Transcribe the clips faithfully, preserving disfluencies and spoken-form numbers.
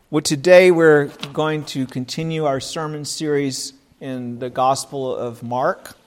Well, today we're going to continue our sermon series in the Gospel of Mark.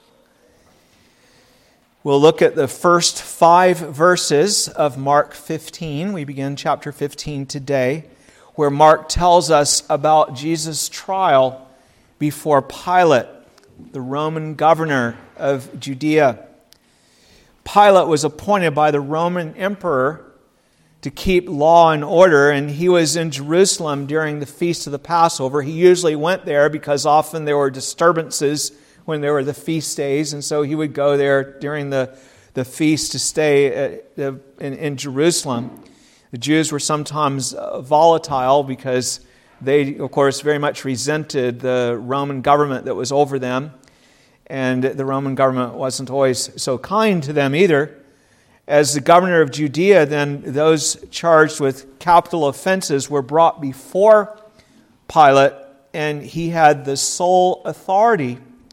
We'll look at the first five verses of Mark fifteen. We begin chapter fifteen today, where Mark tells us about Jesus' trial before Pilate, the Roman governor of Judea. Pilate was appointed by the Roman emperor to keep law and order, and he was in Jerusalem during the feast of the Passover. He usually went there because often there were disturbances when there were the feast days, and so he would go there during the, the feast to stay at the, in, in Jerusalem. The Jews were sometimes volatile because they, of course, very much resented the Roman government that was over them, and the Roman government wasn't always so kind to them either. As the governor of Judea, then those charged with capital offenses were brought before Pilate, and he had the sole authority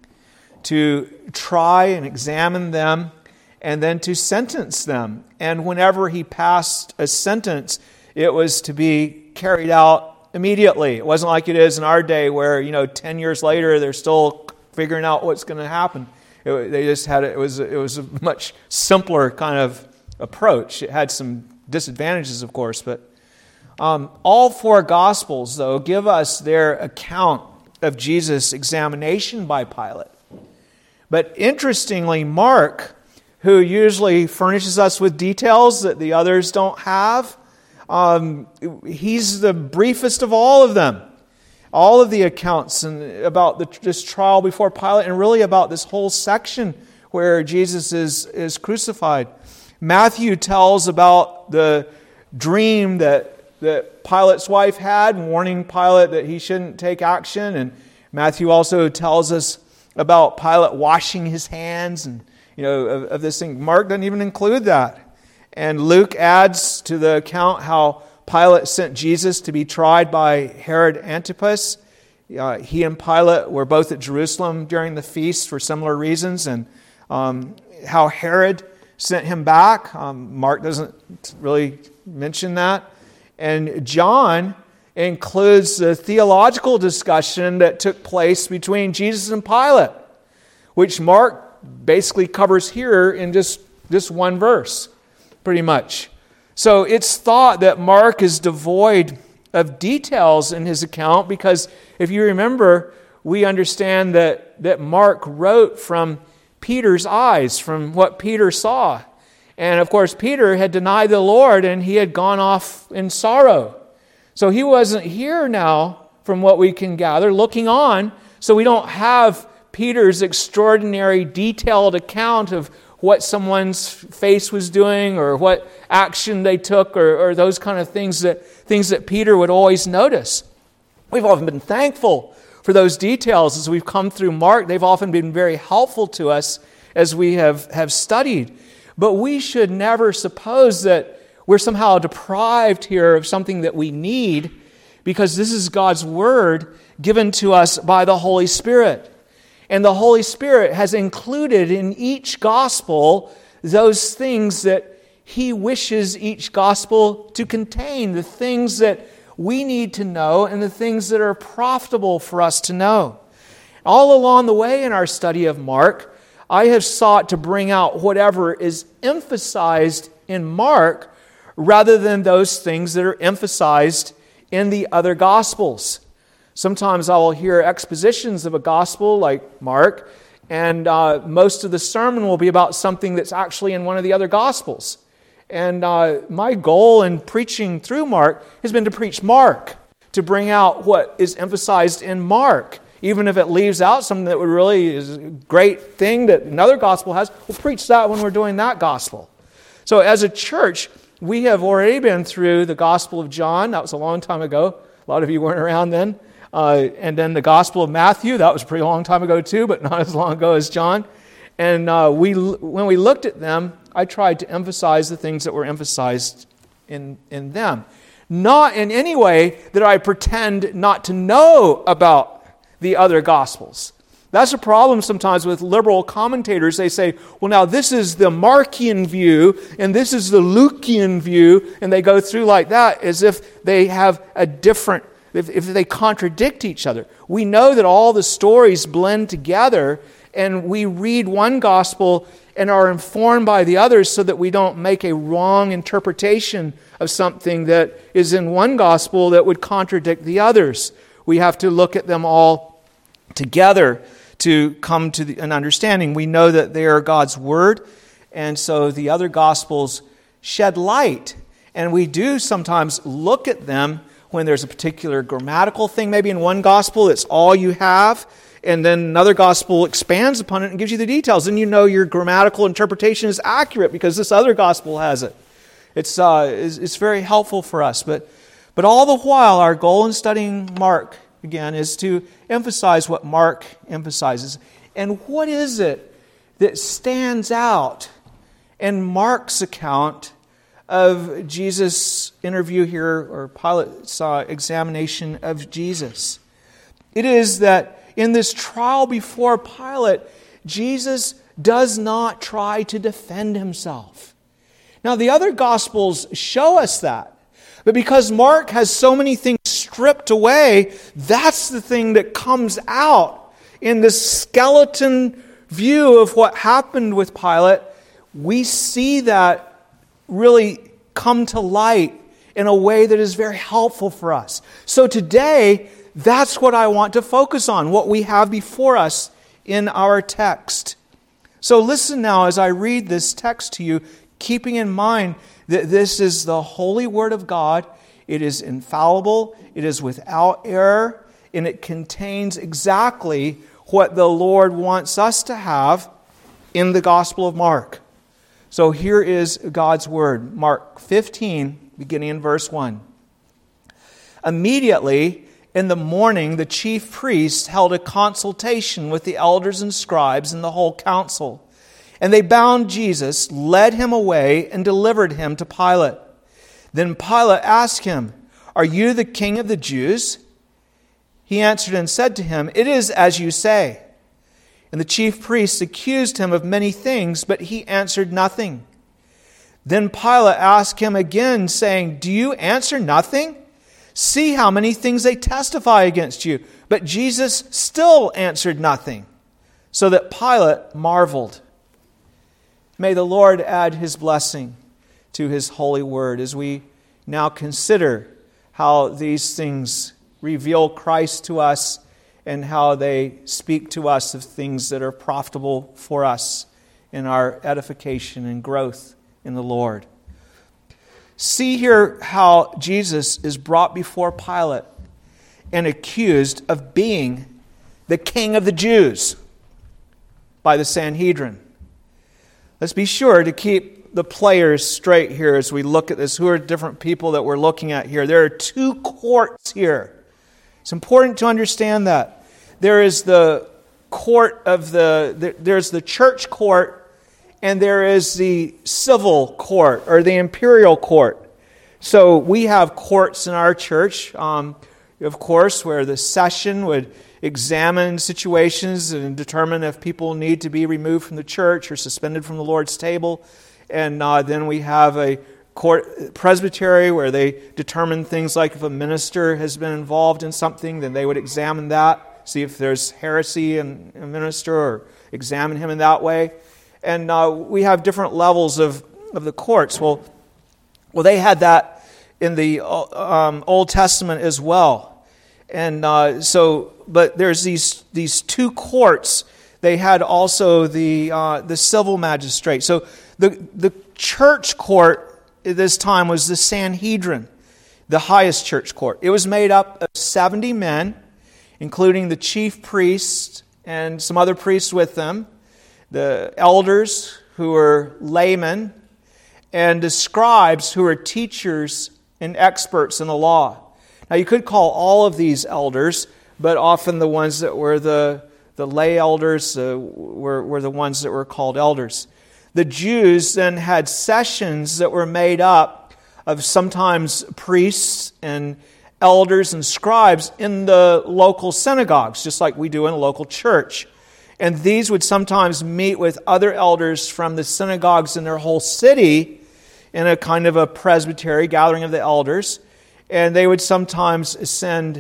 to try and examine them and then to sentence them. And whenever he passed a sentence, it was to be carried out immediately. It wasn't like it is in our day where, you know, ten years later they're still figuring out what's going to happen. It, they just had it was it was a much simpler kind of approach. It had some disadvantages, of course, but um, all four Gospels, though, give us their account of Jesus' examination by Pilate. But interestingly, Mark, who usually furnishes us with details that the others don't have, um, he's the briefest of all of them. All of the accounts and about the, this trial before Pilate, and really about this whole section where Jesus is, is crucified. Matthew tells about the dream that, that Pilate's wife had, warning Pilate that he shouldn't take action. And Matthew also tells us about Pilate washing his hands and, you know, of, of this thing. Mark doesn't even include that. And Luke adds to the account how Pilate sent Jesus to be tried by Herod Antipas. Uh, he and Pilate were both at Jerusalem during the feast for similar reasons, and um, how Herod sent him back. Um, Mark doesn't really mention that. And John includes the theological discussion that took place between Jesus and Pilate, which Mark basically covers here in just, just one verse, pretty much. So it's thought that Mark is devoid of details in his account because if you remember, we understand that, that Mark wrote from Peter's eyes, from what Peter saw. And of course, Peter had denied the Lord and he had gone off in sorrow. So he wasn't here now, from what we can gather, looking on. So we don't have Peter's extraordinary detailed account of what someone's face was doing or what action they took or, or those kind of things that, things that Peter would always notice. We've often been thankful for those details as we've come through Mark. They've often been very helpful to us as we have, have studied. But we should never suppose that we're somehow deprived here of something that we need because this is God's Word given to us by the Holy Spirit. And the Holy Spirit has included in each Gospel those things that He wishes each Gospel to contain, the things that we need to know and the things that are profitable for us to know. All along the way in our study of Mark, I have sought to bring out whatever is emphasized in Mark rather than those things that are emphasized in the other Gospels. Sometimes I will hear expositions of a Gospel like Mark, and uh, most of the sermon will be about something that's actually in one of the other Gospels. And uh, my goal in preaching through Mark has been to preach Mark, to bring out what is emphasized in Mark. Even if it leaves out something that would really is a great thing that another gospel has, we'll preach that when we're doing that gospel. So as a church, we have already been through the Gospel of John. That was a long time ago. A lot of you weren't around then. Uh, and then the Gospel of Matthew. That was a pretty long time ago too, but not as long ago as John. And uh, we, when we looked at them, I tried to emphasize the things that were emphasized in, in them. Not in any way that I pretend not to know about the other Gospels. That's a problem sometimes with liberal commentators. They say, well, now this is the Markian view, and this is the Lukean view, and they go through like that as if they have a different if, if they contradict each other. We know that all the stories blend together, and we read one gospel and are informed by the others so that we don't make a wrong interpretation of something that is in one gospel that would contradict the others. We have to look at them all together to come to the, an understanding. We know that they are God's Word, and so the other gospels shed light. And we do sometimes look at them when there's a particular grammatical thing, maybe in one gospel, it's all you have, and then another gospel expands upon it and gives you the details. And you know your grammatical interpretation is accurate because this other gospel has it. It's uh, it's, it's very helpful for us. But but all the while, our goal in studying Mark, again, is to emphasize what Mark emphasizes. And what is it that stands out in Mark's account of Jesus' interview here, or Pilate's uh, examination of Jesus? It is that in this trial before Pilate, Jesus does not try to defend himself. Now, the other Gospels show us that. But because Mark has so many things stripped away, that's the thing that comes out in this skeleton view of what happened with Pilate. We see that really come to light in a way that is very helpful for us. So today, that's what I want to focus on, what we have before us in our text. So listen now as I read this text to you, keeping in mind that this is the holy Word of God. It is infallible, it is without error, and it contains exactly what the Lord wants us to have in the Gospel of Mark. So here is God's Word, Mark fifteen, beginning in verse one. Immediately, in the morning, the chief priests held a consultation with the elders and scribes and the whole council. And they bound Jesus, led him away, and delivered him to Pilate. Then Pilate asked him, "Are you the king of the Jews?" He answered and said to him, "It is as you say." And the chief priests accused him of many things, but he answered nothing. Then Pilate asked him again, saying, "Do you answer nothing? See how many things they testify against you." But Jesus still answered nothing, so that Pilate marveled. May the Lord add His blessing to His holy word as we now consider how these things reveal Christ to us and how they speak to us of things that are profitable for us in our edification and growth in the Lord. See here how Jesus is brought before Pilate and accused of being the king of the Jews by the Sanhedrin. Let's be sure to keep the players straight here as we look at this. Who are different people that we're looking at here? There are two courts here. It's important to understand that. There is the court of the, there's the church court, and there is the civil court, or the imperial court. So we have courts in our church, um, of course, where the session would examine situations and determine if people need to be removed from the church or suspended from the Lord's table. And uh, then we have a court presbytery where they determine things like if a minister has been involved in something, then they would examine that, see if there's heresy in a minister, or examine him in that way. And uh, we have different levels of, of the courts. Well, well, they had that in the um, Old Testament as well. And uh, so, but there's these these two courts. They had also the uh, the civil magistrate. So the the church court at this time was the Sanhedrin, the highest church court. It was made up of seventy men, including the chief priest and some other priests with them, the elders who were laymen, and the scribes who were teachers and experts in the law. Now you could call all of these elders, but often the ones that were the, the lay elders uh, were, were the ones that were called elders. The Jews then had sessions that were made up of sometimes priests and elders and scribes in the local synagogues, just like we do in a local church. And these would sometimes meet with other elders from the synagogues in their whole city in a kind of a presbytery, gathering of the elders. And they would sometimes send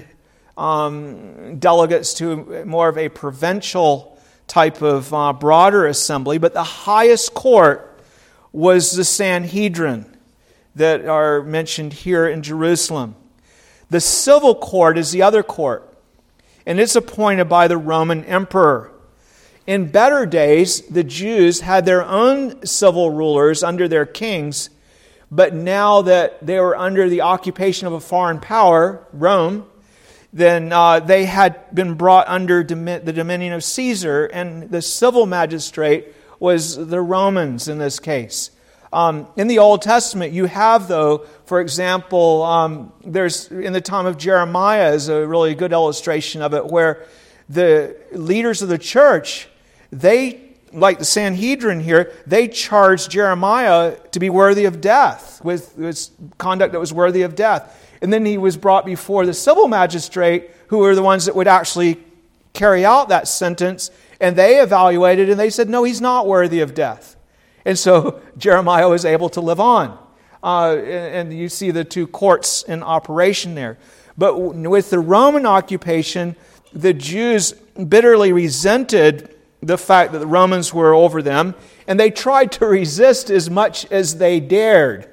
um, delegates to more of a provincial type of uh, broader assembly. But the highest court was the Sanhedrin that are mentioned here in Jerusalem. The civil court is the other court, and it's appointed by the Roman emperor. In better days, the Jews had their own civil rulers under their kings, but now that they were under the occupation of a foreign power, Rome, then uh, they had been brought under domi- the dominion of Caesar, and the civil magistrate was the Romans in this case. Um, in the Old Testament, you have, though, for example, um, there's in the time of Jeremiah is a really good illustration of it, where the leaders of the church, they, like the Sanhedrin here, they charged Jeremiah to be worthy of death, with, with conduct that was worthy of death. And then he was brought before the civil magistrate, who were the ones that would actually carry out that sentence, and they evaluated and they said, no, he's not worthy of death. And so Jeremiah was able to live on. Uh, and, and you see the two courts in operation there. But with the Roman occupation, the Jews bitterly resented the fact that the Romans were over them, and they tried to resist as much as they dared.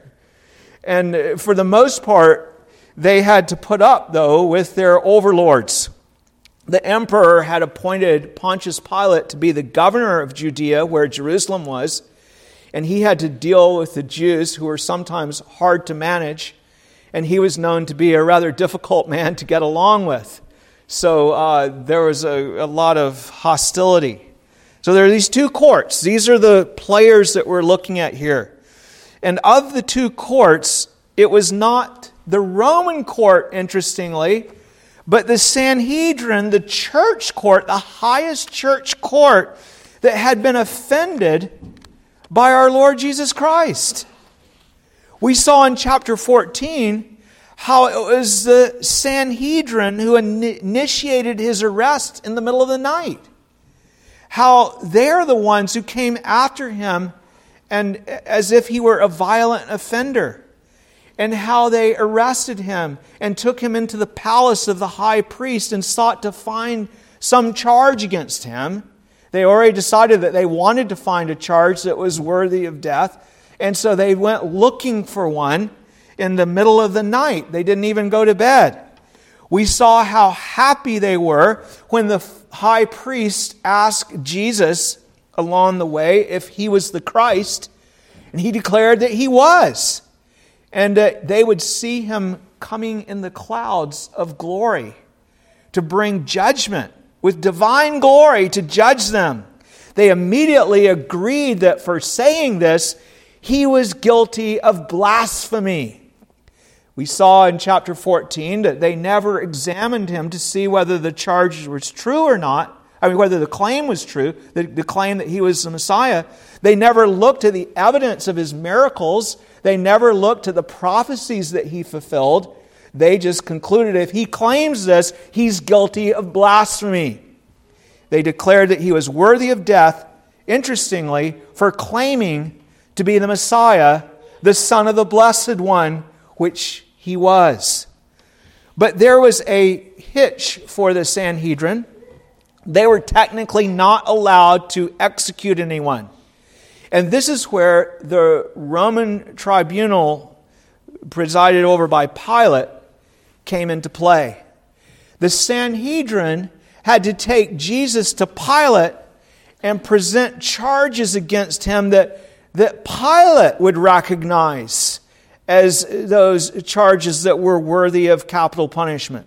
And for the most part, they had to put up, though, with their overlords. The emperor had appointed Pontius Pilate to be the governor of Judea, where Jerusalem was, and he had to deal with the Jews who were sometimes hard to manage, and he was known to be a rather difficult man to get along with. So uh, there was a, a lot of hostility. So there are these two courts. These are the players that we're looking at here. And of the two courts, it was not the Roman court, interestingly, but the Sanhedrin, the church court, the highest church court that had been offended by our Lord Jesus Christ. We saw in chapter fourteen how it was the Sanhedrin who initiated his arrest in the middle of the night. How they're the ones who came after him and as if he were a violent offender. And how they arrested him and took him into the palace of the high priest and sought to find some charge against him. They already decided that they wanted to find a charge that was worthy of death. And so they went looking for one in the middle of the night. They didn't even go to bed. We saw how happy they were when the high priest asked Jesus along the way if he was the Christ. And he declared that he was. And uh, they would see him coming in the clouds of glory to bring judgment, with divine glory to judge them. They immediately agreed that for saying this, he was guilty of blasphemy. We saw in chapter fourteen that they never examined him to see whether the charge was true or not. I mean, whether the claim was true, the, the claim that he was the Messiah. They never looked at the evidence of his miracles. They never looked at the prophecies that he fulfilled. They just concluded if he claims this, he's guilty of blasphemy. They declared that he was worthy of death, interestingly, for claiming to be the Messiah, the Son of the Blessed One, which he was. But there was a hitch for the Sanhedrin. They were technically not allowed to execute anyone. And this is where the Roman tribunal, presided over by Pilate, came into play. The Sanhedrin had to take Jesus to Pilate and present charges against him that, that Pilate would recognize as those charges that were worthy of capital punishment.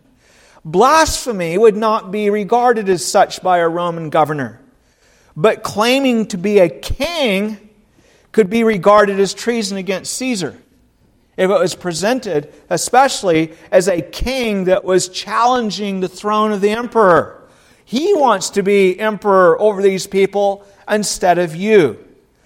Blasphemy would not be regarded as such by a Roman governor, but claiming to be a king could be regarded as treason against Caesar if it was presented, especially as a king that was challenging the throne of the emperor. He wants to be emperor over these people instead of you,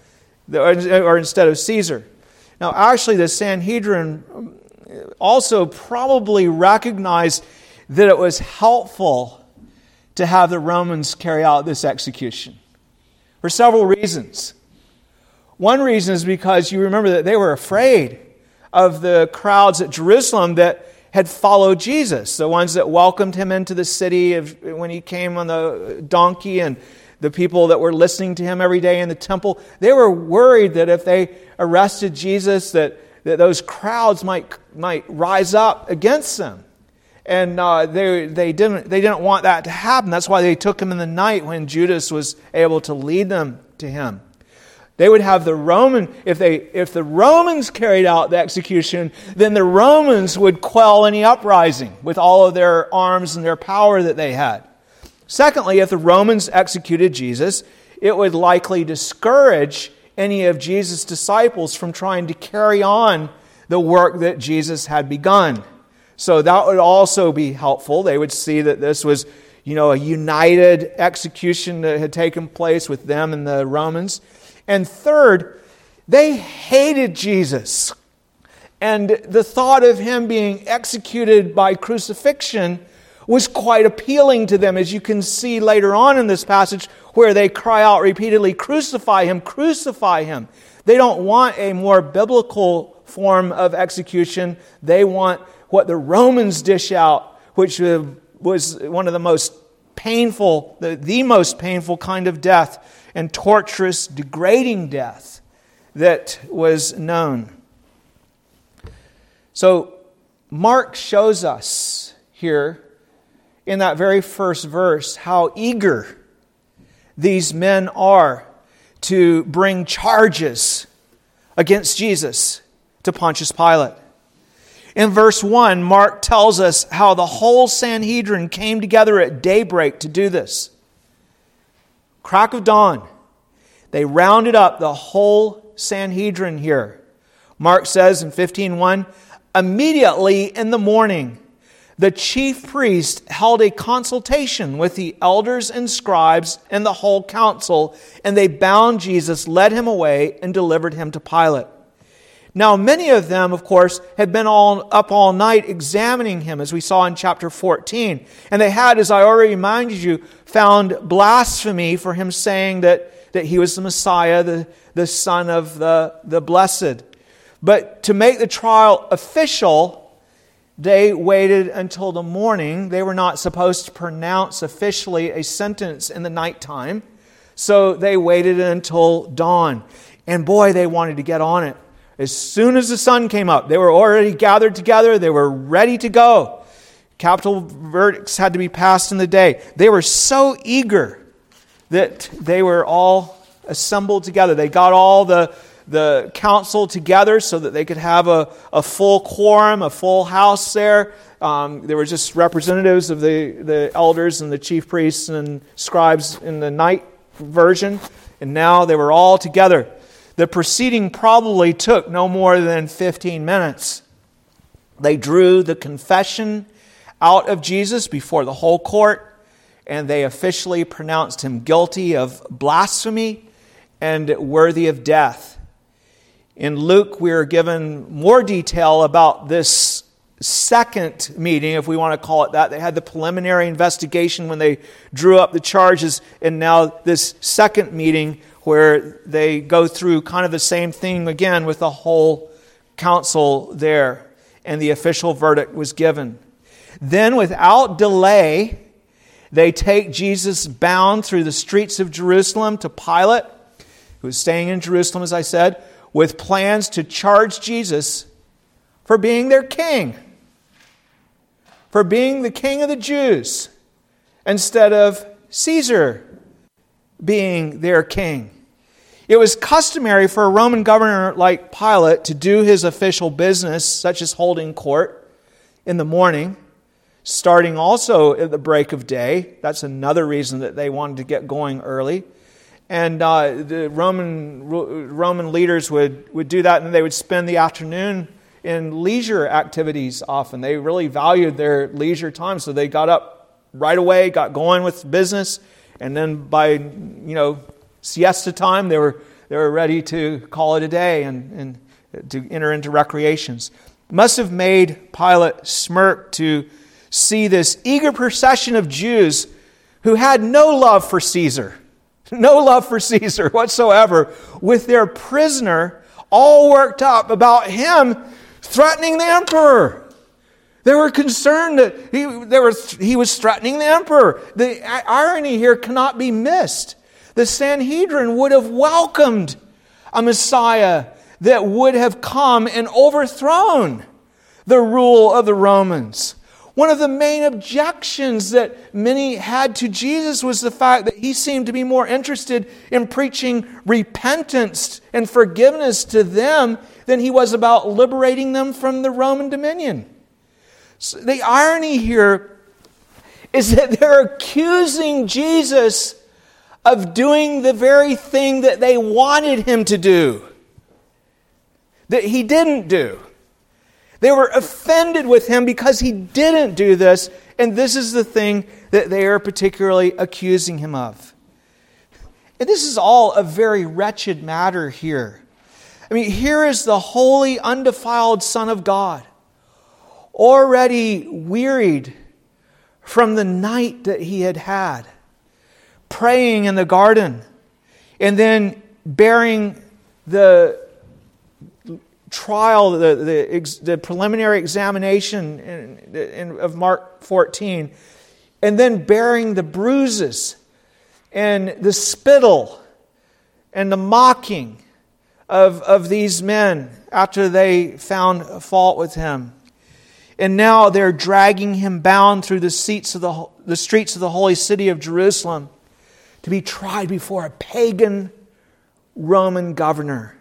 or instead of Caesar. Now, actually, the Sanhedrin also probably recognized that it was helpful to have the Romans carry out this execution for several reasons. One reason is because you remember that they were afraid of the crowds at Jerusalem that had followed Jesus, the ones that welcomed him into the city of, when he came on the donkey, and the people that were listening to him every day in the temple. They were worried that if they arrested Jesus, that, that those crowds might might rise up against them. And uh, they they didn't they didn't want that to happen. That's why they took him in the night when Judas was able to lead them to him. They would have the Roman, if they if the Romans carried out the execution, then the Romans would quell any uprising with all of their arms and their power that they had. Secondly, if the Romans executed Jesus, it would likely discourage any of Jesus' disciples from trying to carry on the work that Jesus had begun. So that would also be helpful. They would see that this was, you know, a united execution that had taken place with them and the Romans. And third, they hated Jesus. And the thought of him being executed by crucifixion was quite appealing to them, as you can see later on in this passage, where they cry out repeatedly, "Crucify him, crucify him." They don't want a more biblical form of execution. They want what the Romans dish out, which was one of the most painful, the, the most painful kind of death, and torturous, degrading death that was known. So Mark shows us here in that very first verse how eager these men are to bring charges against Jesus to Pontius Pilate. In verse one, Mark tells us how the whole Sanhedrin came together at daybreak to do this. Crack of dawn. They rounded up the whole Sanhedrin here. Mark says in fifteen one, immediately in the morning, the chief priest held a consultation with the elders and scribes and the whole council, and they bound Jesus, led him away, and delivered him to Pilate. Now, many of them, of course, had been all up all night examining him, as we saw in chapter fourteen. And they had, as I already reminded you, found blasphemy for him saying that, that he was the Messiah, the, the Son of the, the Blessed. But to make the trial official, they waited until the morning. They were not supposed to pronounce officially a sentence in the nighttime. So they waited until dawn. And boy, they wanted to get on it. As soon as the sun came up, they were already gathered together. They were ready to go. Capital verdicts had to be passed in the day. They were so eager that they were all assembled together. They got all the, the council together so that they could have a, a full quorum, a full house there. Um, there were just representatives of the, the elders and the chief priests and scribes in the night version. And now they were all together. The proceeding probably took no more than fifteen minutes. They drew the confession out of Jesus before the whole court, and they officially pronounced him guilty of blasphemy and worthy of death. In Luke, we are given more detail about this second meeting, if we want to call it that. They had the preliminary investigation when they drew up the charges, and now this second meeting where they go through kind of the same thing again with the whole council there, and the official verdict was given. Then, without delay, they take Jesus bound through the streets of Jerusalem to Pilate, who was staying in Jerusalem, as I said, with plans to charge Jesus for being their king, for being the king of the Jews, instead of Caesar being their king. It was customary for a Roman governor like Pilate to do his official business, such as holding court, in the morning, starting also at the break of day. That's another reason that they wanted to get going early. And uh, the Roman Roman leaders would, would do that, and they would spend the afternoon in leisure activities often. They really valued their leisure time, so they got up right away, got going with business, and then by, you know, siesta time, they were they were ready to call it a day and, and to enter into recreations. It must have made Pilate smirk to see this eager procession of Jews who had no love for Caesar, no love for Caesar whatsoever, with their prisoner all worked up about him threatening the emperor. They were concerned that he, they were, he was threatening the emperor. The irony here cannot be missed. The Sanhedrin would have welcomed a Messiah that would have come and overthrown the rule of the Romans. One of the main objections that many had to Jesus was the fact that he seemed to be more interested in preaching repentance and forgiveness to them than he was about liberating them from the Roman dominion. So the irony here is that they're accusing Jesus of doing the very thing that they wanted him to do, that he didn't do. They were offended with him because he didn't do this, and this is the thing that they are particularly accusing him of. And this is all a very wretched matter here. I mean, here is the holy, undefiled Son of God, already wearied from the night that he had had, praying in the garden, and then bearing the trial, the, the, the preliminary examination in, in, of Mark fourteen, and then bearing the bruises and the spittle and the mocking of, of these men after they found fault with him. And now they're dragging him bound through the, seats of the, the streets of the holy city of Jerusalem to be tried before a pagan Roman governor.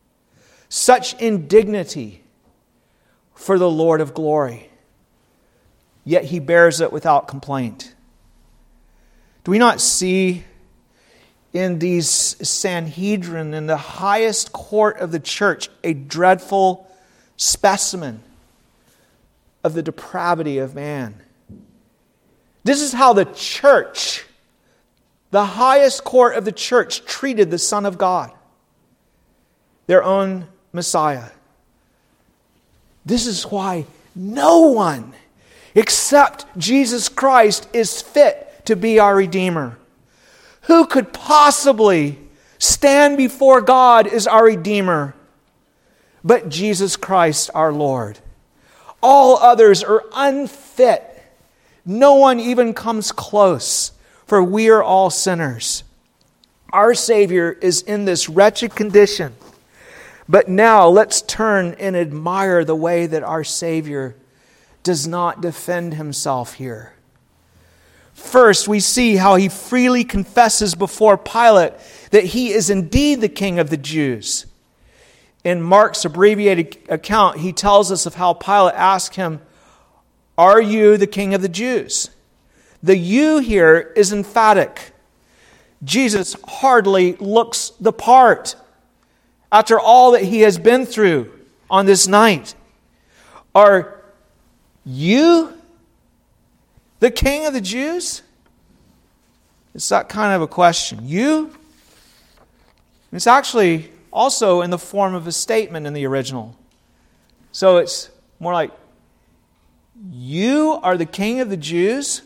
Such indignity for the Lord of glory. Yet he bears it without complaint. Do we not see in these Sanhedrin, in the highest court of the church, a dreadful specimen of the depravity of man? This is how the church, the highest court of the church, treated the Son of God, their own Messiah. This is why no one except Jesus Christ is fit to be our Redeemer. Who could possibly stand before God as our Redeemer but Jesus Christ our Lord? All others are unfit. No one even comes close, for we are all sinners. Our Savior is in this wretched condition. But now let's turn and admire the way that our Savior does not defend himself here. First, we see how he freely confesses before Pilate that he is indeed the King of the Jews. In Mark's abbreviated account, he tells us of how Pilate asked him, "Are you the King of the Jews?" The "you" here is emphatic. Jesus hardly looks the part after all that he has been through on this night. Are you the King of the Jews? It's that kind of a question. You? It's actually also in the form of a statement in the original. So it's more like, you are the King of the Jews?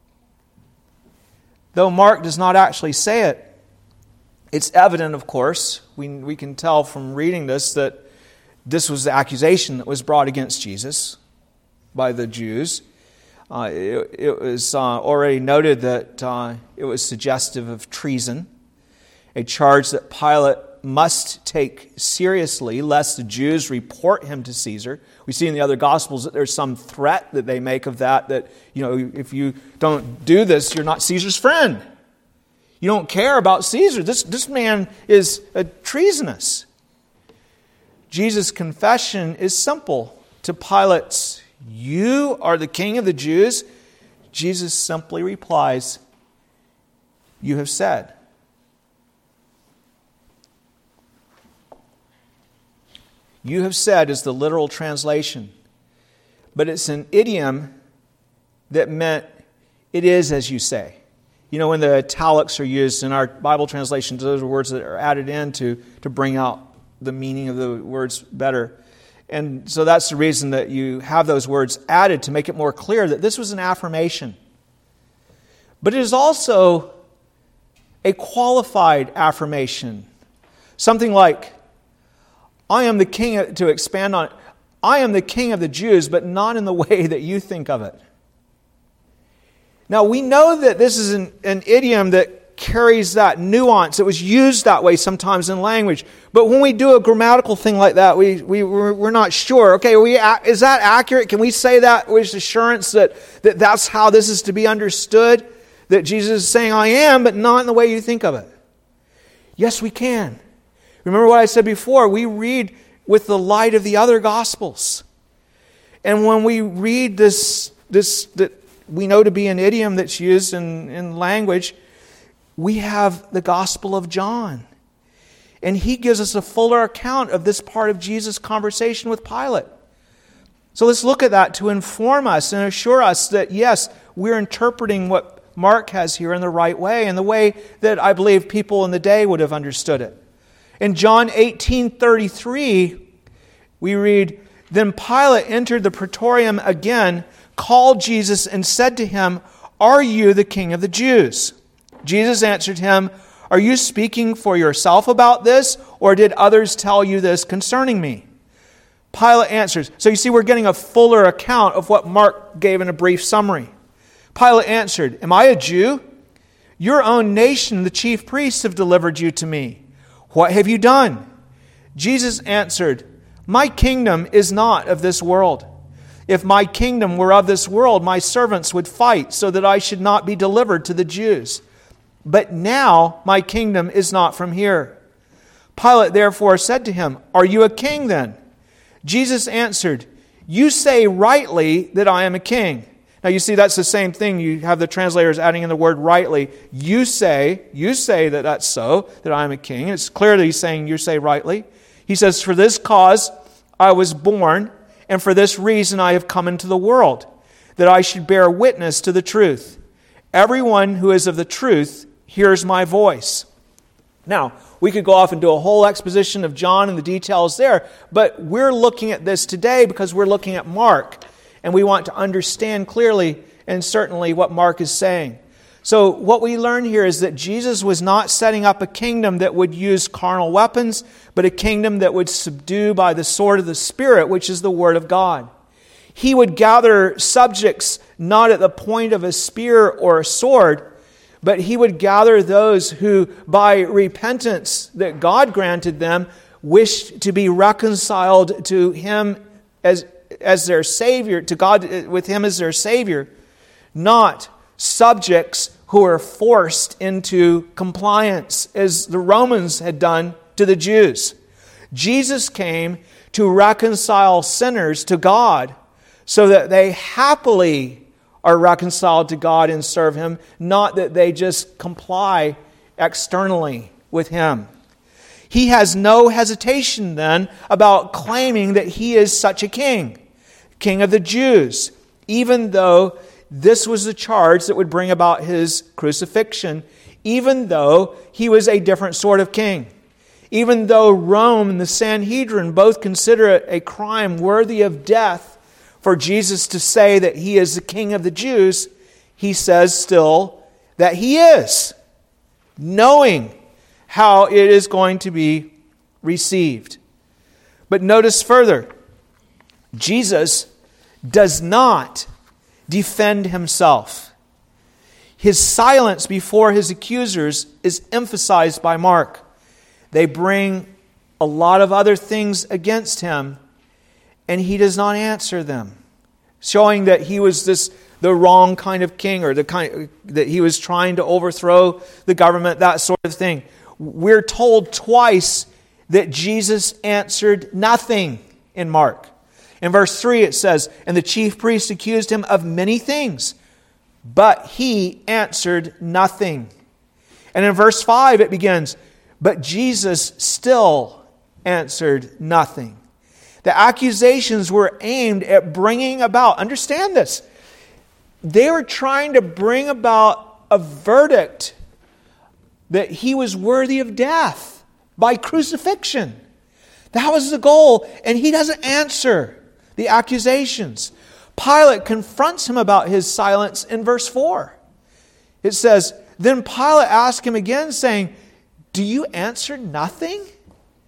Though Mark does not actually say it, it's evident, of course, we, we can tell from reading this that this was the accusation that was brought against Jesus by the Jews. Uh, it, it was uh, already noted that uh, it was suggestive of treason, a charge that Pilate must take seriously lest the Jews report him to Caesar. We see in the other Gospels that there's some threat that they make of that, that, you know, if you don't do this, you're not Caesar's friend. You don't care about Caesar. This, this man is a treasonous. Jesus' confession is simple. To Pilate's, "You are the King of the Jews," Jesus simply replies, "You have said." "You have said" is the literal translation. But it's an idiom that meant, "It is as you say." You know, when the italics are used in our Bible translations, those are words that are added in to, to bring out the meaning of the words better. And so that's the reason that you have those words added, to make it more clear that this was an affirmation. But it is also a qualified affirmation. Something like, I am the King, to expand on it, I am the king of the Jews, but not in the way that you think of it. Now, we know that this is an, an idiom that carries that nuance. It was used that way sometimes in language. But when we do a grammatical thing like that, we, we, we're, we're not sure. Okay, are we, is that accurate? Can we say that with assurance that, that that's how this is to be understood? That Jesus is saying, I am, but not in the way you think of it. Yes, we can. Remember what I said before. We read with the light of the other Gospels. And when we read this, this that we know to be an idiom that's used in, in language, we have the Gospel of John. And he gives us a fuller account of this part of Jesus' conversation with Pilate. So let's look at that to inform us and assure us that, yes, we're interpreting what Mark has here in the right way, in the way that I believe people in the day would have understood it. In John eighteen thirty-three, we read, Then Pilate entered the praetorium again, called Jesus, and said to him, Are you the king of the Jews? Jesus answered him, Are you speaking for yourself about this, or did others tell you this concerning me? Pilate answers. So you see, we're getting a fuller account of what Mark gave in a brief summary. Pilate answered, Am I a Jew? Your own nation, the chief priests, have delivered you to me. What have you done? Jesus answered, My kingdom is not of this world. If my kingdom were of this world, my servants would fight so that I should not be delivered to the Jews. But now my kingdom is not from here. Pilate therefore said to him, Are you a king then? Jesus answered, You say rightly that I am a king. Now you see, that's the same thing. You have the translators adding in the word rightly. You say, you say that that's so, that I am a king. It's clear that he's saying you say rightly. He says, For this cause I was born, and for this reason I have come into the world, that I should bear witness to the truth. Everyone who is of the truth hears my voice. Now, we could go off and do a whole exposition of John and the details there, but we're looking at this today because we're looking at Mark. And we want to understand clearly and certainly what Mark is saying. So what we learn here is that Jesus was not setting up a kingdom that would use carnal weapons, but a kingdom that would subdue by the sword of the Spirit, which is the Word of God. He would gather subjects not at the point of a spear or a sword, but he would gather those who, by repentance that God granted them, wished to be reconciled to Him as as their Savior, to God with Him as their Savior, not subjects who are forced into compliance as the Romans had done to the Jews. Jesus came to reconcile sinners to God so that they happily are reconciled to God and serve Him, not that they just comply externally with Him. He has no hesitation then about claiming that He is such a king, King of the Jews, even though this was the charge that would bring about His crucifixion, even though He was a different sort of king. Even though Rome and the Sanhedrin both consider it a crime worthy of death for Jesus to say that He is the King of the Jews, He says still that He is, knowing how it is going to be received. But notice further, Jesus does not defend Himself. His silence before His accusers is emphasized by Mark. They bring a lot of other things against Him, and He does not answer them, showing that He was this the wrong kind of king, or the kind that He was trying to overthrow the government, that sort of thing. We're told twice that Jesus answered nothing in Mark. In verse three it says, And the chief priests accused Him of many things, but He answered nothing. And in verse five it begins, But Jesus still answered nothing. The accusations were aimed at bringing about, understand this, they were trying to bring about a verdict that He was worthy of death by crucifixion. That was the goal, and He doesn't answer the accusations. Pilate confronts Him about His silence in verse four. It says, Then Pilate asked Him again, saying, Do you answer nothing?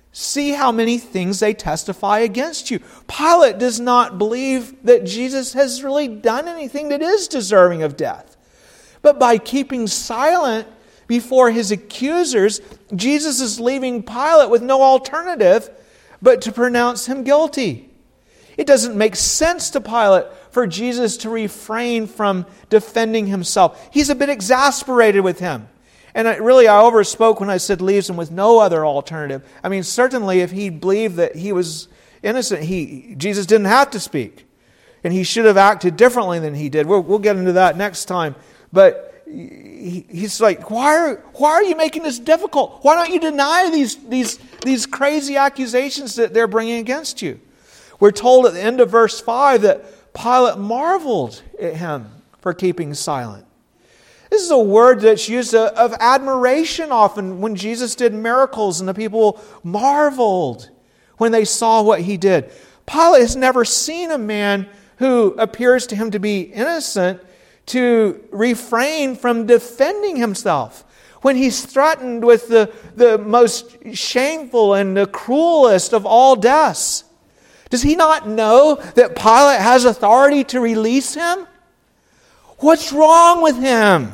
See how many things they testify against you. Pilate does not believe that Jesus has really done anything that is deserving of death. But by keeping silent before his accusers, Jesus is leaving Pilate with no alternative but to pronounce him guilty. It doesn't make sense to Pilate for Jesus to refrain from defending himself. He's a bit exasperated with him. And I, really, I overspoke when I said leaves him with no other alternative. I mean, certainly if he believed that he was innocent, he Jesus didn't have to speak. And he should have acted differently than he did. We'll, we'll get into that next time. But he, he's like, why are, why are you making this difficult? Why don't you deny these, these, these crazy accusations that they're bringing against you? We're told at the end of verse five that Pilate marveled at him for keeping silent. This is a word that's used of admiration often when Jesus did miracles and the people marveled when they saw what he did. Pilate has never seen a man who appears to him to be innocent to refrain from defending himself when he's threatened with the, the most shameful and the cruelest of all deaths. Does he not know that Pilate has authority to release him? What's wrong with him?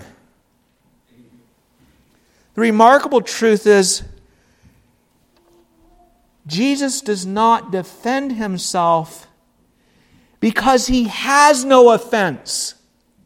The remarkable truth is, Jesus does not defend himself because he has no offense.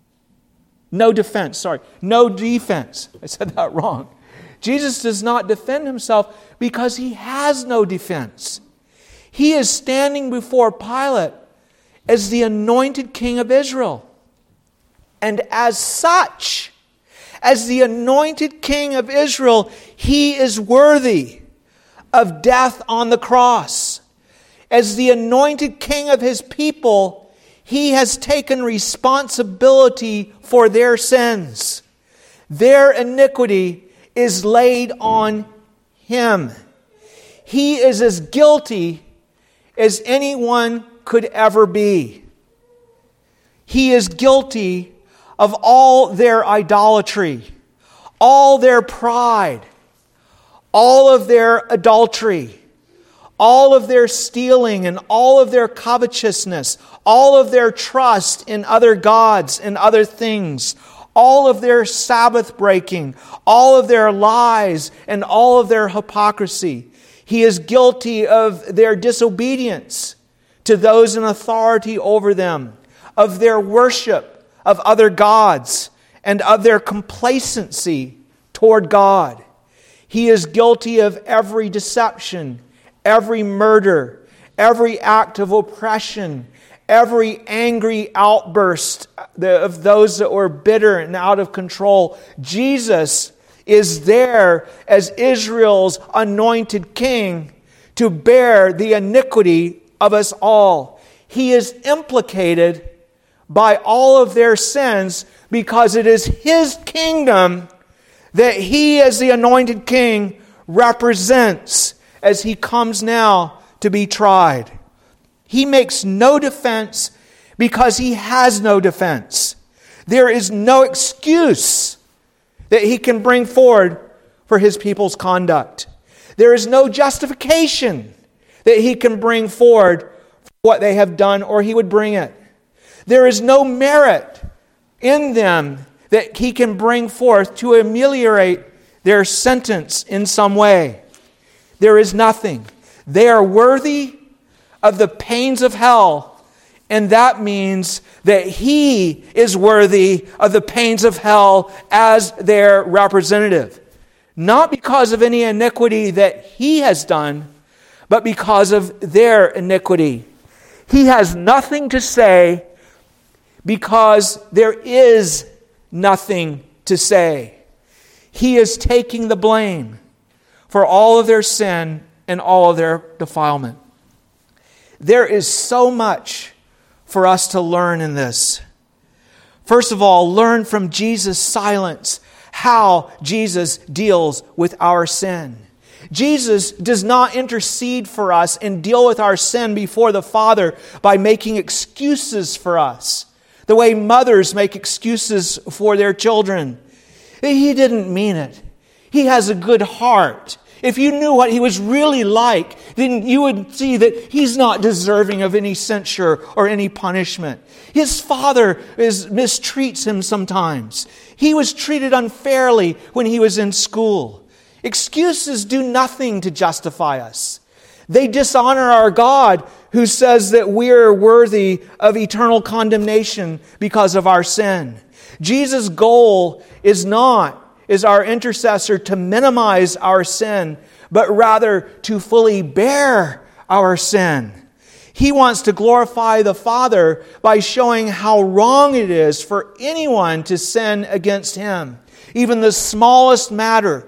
No defense, sorry, no defense. I said that wrong. Jesus does not defend himself because he has no defense. He is standing before Pilate as the anointed king of Israel. And as such, as the anointed king of Israel, he is worthy of death on the cross. As the anointed king of his people, he has taken responsibility for their sins. Their iniquity is laid on him. He is as guilty as anyone could ever be. He is guilty of all their idolatry, all their pride, all of their adultery, all of their stealing and all of their covetousness, all of their trust in other gods and other things, all of their Sabbath breaking, all of their lies and all of their hypocrisy. He is guilty of their disobedience to those in authority over them, of their worship of other gods, and of their complacency toward God. He is guilty of every deception, every murder, every act of oppression, every angry outburst of those that were bitter and out of control. Jesus is there as Israel's anointed king to bear the iniquity of us all. He is implicated by all of their sins because it is his kingdom that he, as the anointed king, represents as he comes now to be tried. He makes no defense because he has no defense. There is no excuse that he can bring forward for his people's conduct. There is no justification that he can bring forward for what they have done, or he would bring it. There is no merit in them that he can bring forth to ameliorate their sentence in some way. There is nothing. They are worthy of the pains of hell, and that means that he is worthy of the pains of hell as their representative. Not because of any iniquity that he has done, but because of their iniquity. He has nothing to say because there is nothing to say. He is taking the blame for all of their sin and all of their defilement. There is so much for us to learn in this. First of all, learn from Jesus' silence how Jesus deals with our sin. Jesus does not intercede for us and deal with our sin before the Father by making excuses for us, the way mothers make excuses for their children. He didn't mean it. He has a good heart. if you knew what he was really like, then you would see that he's not deserving of any censure or any punishment. His father is, mistreats him sometimes. He was treated unfairly when he was in school. Excuses do nothing to justify us. They dishonor our God, who says that we are worthy of eternal condemnation because of our sin. Jesus' goal is not, is our intercessor, to minimize our sin, but rather to fully bear our sin. He wants to glorify the Father by showing how wrong it is for anyone to sin against Him. Even the smallest matter,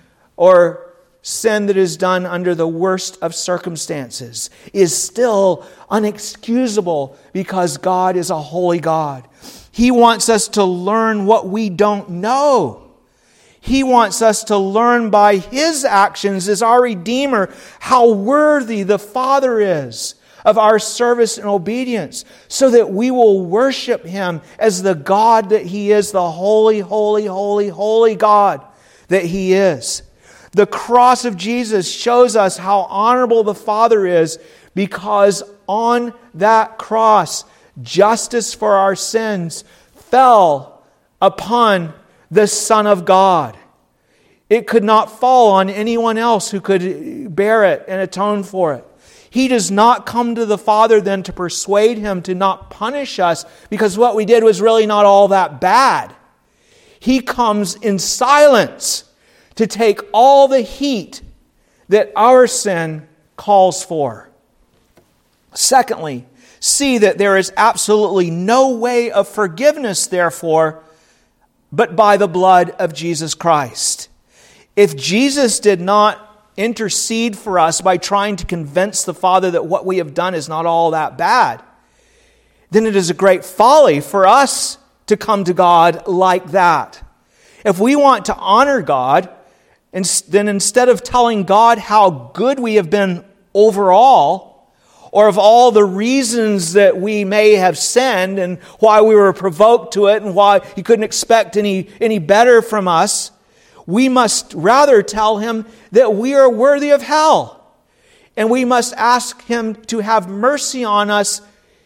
or sin that is done under the worst of circumstances, is still unexcusable because God is a holy God. He wants us to learn what we don't know. He wants us to learn by His actions as our Redeemer how worthy the Father is of our service and obedience, so that we will worship Him as the God that He is, the holy, holy, holy, holy God that He is. The cross of Jesus shows us how honorable the Father is, because on that cross, justice for our sins fell upon the Son of God. It could not fall on anyone else who could bear it and atone for it. He does not come to the Father then to persuade Him to not punish us, because what we did was really not all that bad. He comes in silence to take all the heat that our sin calls for. Secondly, see that there is absolutely no way of forgiveness, therefore, but by the blood of Jesus Christ. If Jesus did not intercede for us by trying to convince the Father that what we have done is not all that bad, then it is a great folly for us to come to God like that. If we want to honor God, then instead of telling God how good we have been overall, or of all the reasons that we may have sinned and why we were provoked to it and why He couldn't expect any, any better from us, we must rather tell Him that we are worthy of hell. And we must ask Him to have mercy on us,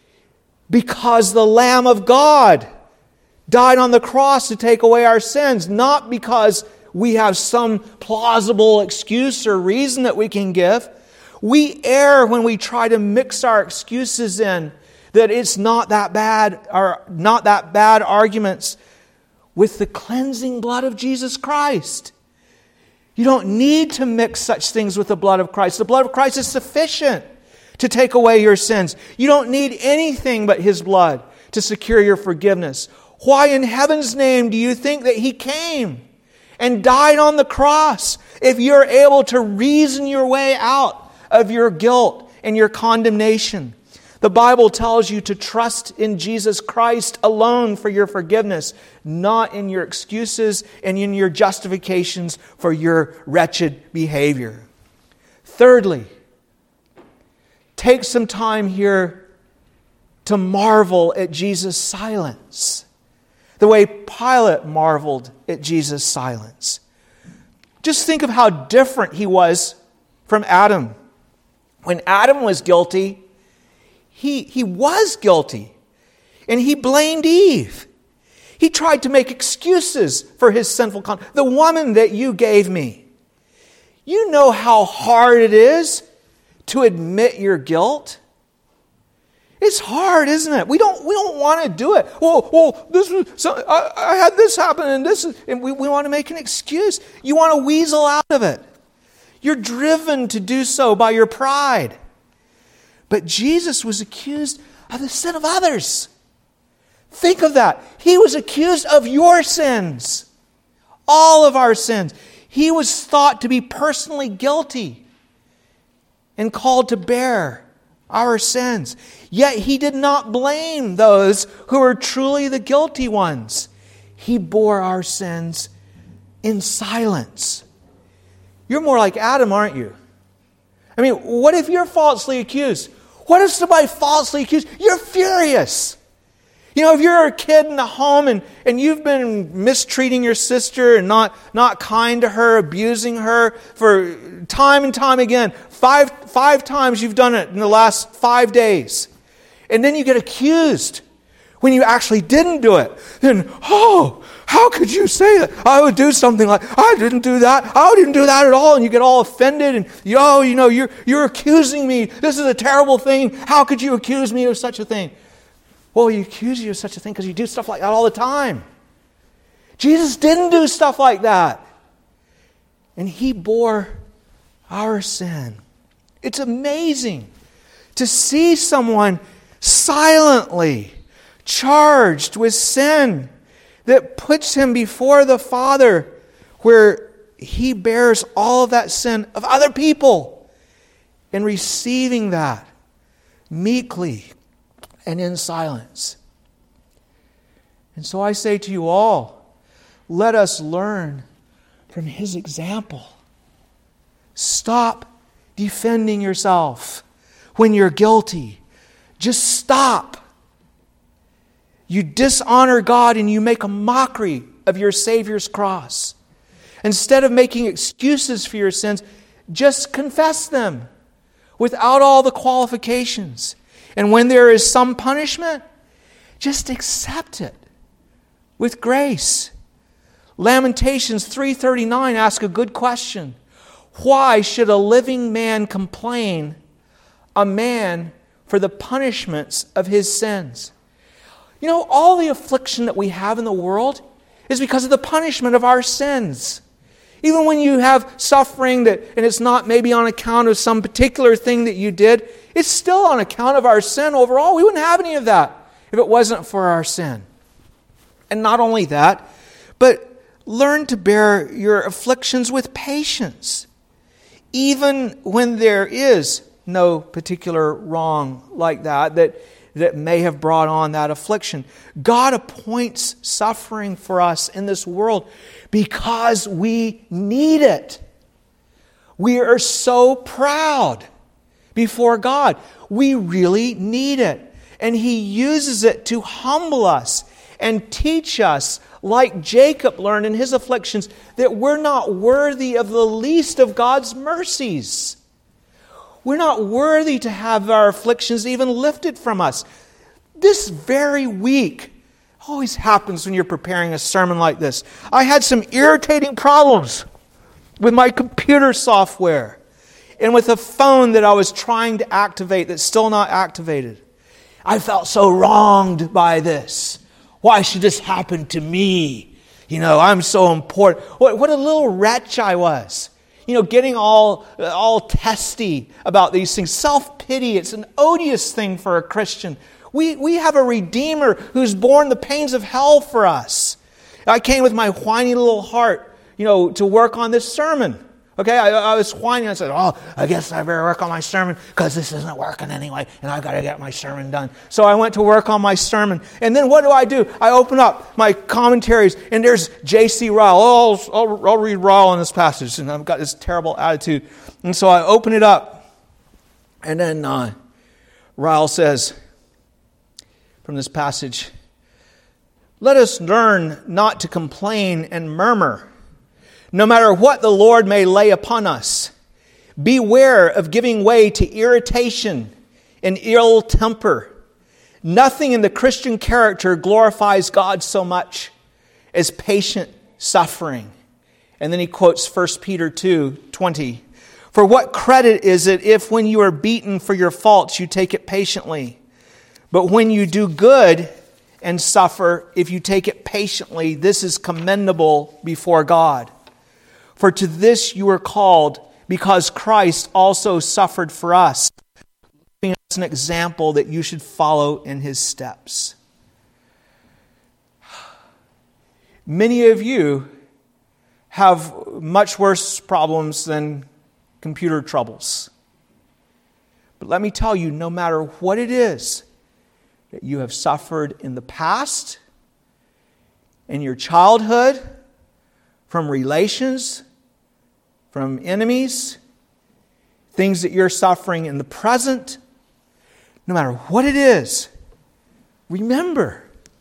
because the Lamb of God died on the cross to take away our sins, not because we have some plausible excuse or reason that we can give. We err when we try to mix our excuses in, that it's not that bad, or not that bad arguments, with the cleansing blood of Jesus Christ. You don't need to mix such things with the blood of Christ. The blood of Christ is sufficient to take away your sins. You don't need anything but His blood to secure your forgiveness. Why in heaven's name do you think that He came and died on the cross if you're able to reason your way out of your guilt and your condemnation? The Bible tells you to trust in Jesus Christ alone for your forgiveness, not in your excuses and in your justifications for your wretched behavior. Thirdly, take some time here to marvel at Jesus' silence, the way Pilate marveled at Jesus' silence. Just think of how different he was from Adam. When Adam was guilty, He, he was guilty, and he blamed Eve. He tried to make excuses for his sinful conduct. The woman that you gave me. You know how hard it is to admit your guilt. It's hard, isn't it? We don't we don't want to do it. Well, well, this was so, I, I had this happen, and this is, and we, we want to make an excuse. You want to weasel out of it. You're driven to do so by your pride. But Jesus was accused of the sin of others. Think of that. He was accused of your sins. All of our sins. He was thought to be personally guilty and called to bear our sins. Yet He did not blame those who were truly the guilty ones. He bore our sins in silence. You're more like Adam, aren't you? I mean, what if you're falsely accused? What if somebody falsely accused? You're furious. You know, if you're a kid in the home and, and you've been mistreating your sister and not, not kind to her, abusing her for time and time again, five, five times you've done it in the last five days, and then you get accused when you actually didn't do it, then, oh, how could you say that? I would do something like, I didn't do that. I didn't do that at all. And you get all offended and, oh, you know, you're, you're accusing me. This is a terrible thing. How could you accuse me of such a thing? Well, you accuse you of such a thing because you do stuff like that all the time. Jesus didn't do stuff like that. And He bore our sin. It's amazing to see someone silently charged with sin that puts him before the Father, where He bears all of that sin of other people, and receiving that meekly and in silence. And so I say to you all, let us learn from His example. Stop defending yourself when you're guilty. Just stop. You dishonor God and you make a mockery of your Savior's cross. Instead of making excuses for your sins, just confess them without all the qualifications. And when there is some punishment, just accept it with grace. Lamentations three thirty-nine asks a good question. Why should a living man complain, a man for the punishments of his sins? You know, all the affliction that we have in the world is because of the punishment of our sins. Even when you have suffering that, and it's not maybe on account of some particular thing that you did, it's still on account of our sin overall. We wouldn't have any of that if it wasn't for our sin. And not only that, but learn to bear your afflictions with patience, even when there is no particular wrong like that, that that may have brought on that affliction. God appoints suffering for us in this world because we need it. We are so proud before God. We really need it. And He uses it to humble us and teach us, like Jacob learned in his afflictions, that we're not worthy of the least of God's mercies. We're not worthy to have our afflictions even lifted from us. This very week, always happens when you're preparing a sermon like this, I had some irritating problems with my computer software and with a phone that I was trying to activate that's still not activated. I felt so wronged by this. Why should this happen to me? You know, I'm so important. What, what a little wretch I was. You know, getting all, all testy about these things. Self-pity, it's an odious thing for a Christian. We, we have a Redeemer who's borne the pains of hell for us. I came with my whiny little heart, you know, to work on this sermon. Okay, I, I was whining. I said, oh, I guess I better work on my sermon because this isn't working anyway, and I've got to get my sermon done. So I went to work on my sermon. And then what do I do? I open up my commentaries, and there's J C Ryle. Oh, I'll, I'll, I'll read Ryle in this passage, and I've got this terrible attitude. And so I open it up, and then uh, Ryle says from this passage, let us learn not to complain and murmur, no matter what the Lord may lay upon us. Beware of giving way to irritation and ill temper. Nothing in the Christian character glorifies God so much as patient suffering. And then he quotes First Peter two twenty. For what credit is it if when you are beaten for your faults you take it patiently? But when you do good and suffer, if you take it patiently, this is commendable before God. For to this you are called, because Christ also suffered for us, leaving us an example that you should follow in His steps. Many of you have much worse problems than computer troubles. But let me tell you, no matter what it is that you have suffered in the past, in your childhood, from relations, from enemies, things that you're suffering in the present, no matter what it is, remember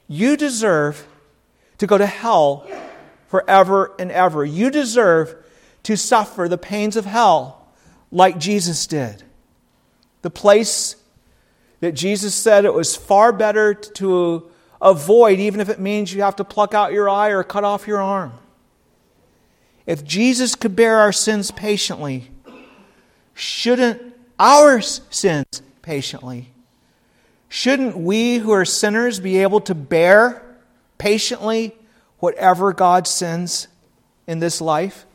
You deserve to go to hell forever and ever. You deserve to suffer the pains of hell like Jesus did. The place that Jesus said it was far better to avoid, even if it means you have to pluck out your eye or cut off your arm. If Jesus could bear our sins patiently, shouldn't our sins patiently? Shouldn't we who are sinners be able to bear patiently whatever God sends in this life?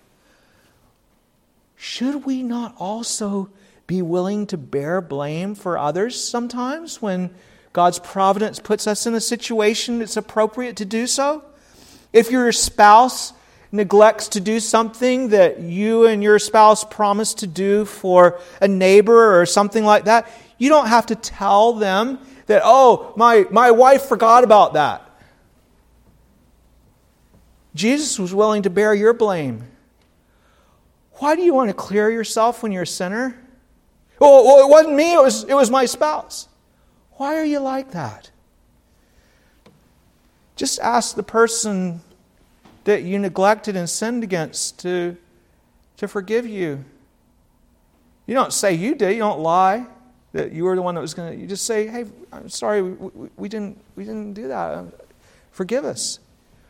Should we not also be willing to bear blame for others sometimes when God's providence puts us in a situation that's appropriate to do so? If your spouse neglects to do something that you and your spouse promised to do for a neighbor or something like that, you don't have to tell them that, oh, my, my wife forgot about that. Jesus was willing to bear your blame. Why do you want to clear yourself when you're a sinner? Oh, well, it wasn't me, it was, it was my spouse. Why are you like that? Just ask the person that you neglected and sinned against to, to forgive you. You don't say you did. You don't lie that you were the one that was going to. You just say, hey, I'm sorry, we, we, we didn't we didn't do that. Forgive us.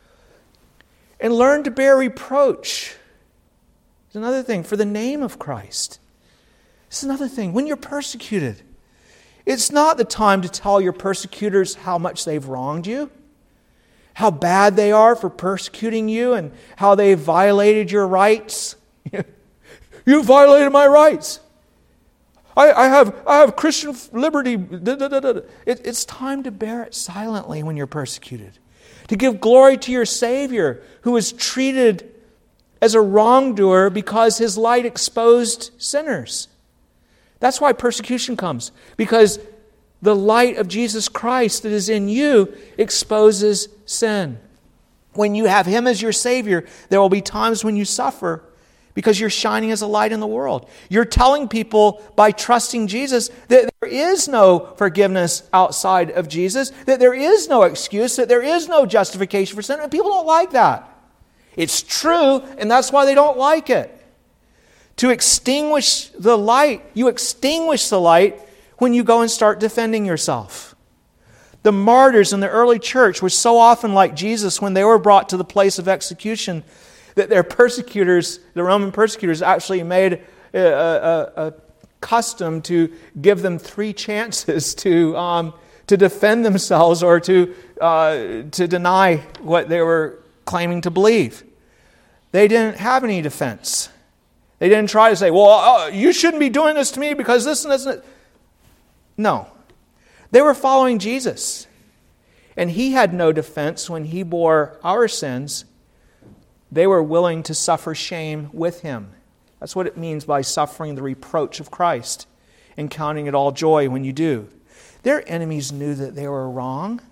And learn to bear reproach. It's another thing. For the name of Christ. It's another thing. When you're persecuted, it's not the time to tell your persecutors how much they've wronged you, how bad they are for persecuting you, and how they've violated your rights. You violated my rights. I, I have I have Christian liberty. Da, da, da, da. It, it's time to bear it silently when you're persecuted. To give glory to your Savior, who was treated as a wrongdoer because his light exposed sinners. That's why persecution comes. Because the light of Jesus Christ that is in you exposes sin. When you have Him as your Savior, there will be times when you suffer because you're shining as a light in the world. You're telling people by trusting Jesus that there is no forgiveness outside of Jesus, that there is no excuse, that there is no justification for sin. And people don't like that. It's true, and that's why they don't like it. To extinguish the light, you extinguish the light when you go and start defending yourself. The martyrs in the early church were so often like Jesus when they were brought to the place of execution that their persecutors, the Roman persecutors, actually made a, a, a custom to give them three chances to um, to defend themselves or to uh, to deny what they were claiming to believe. They didn't have any defense. They didn't try to say, well, uh, you shouldn't be doing this to me because this and this and that. No. They were following Jesus. And He had no defense when He bore our sins. They were willing to suffer shame with Him. That's what it means by suffering the reproach of Christ and counting it all joy when you do. Their enemies knew that they were wrong.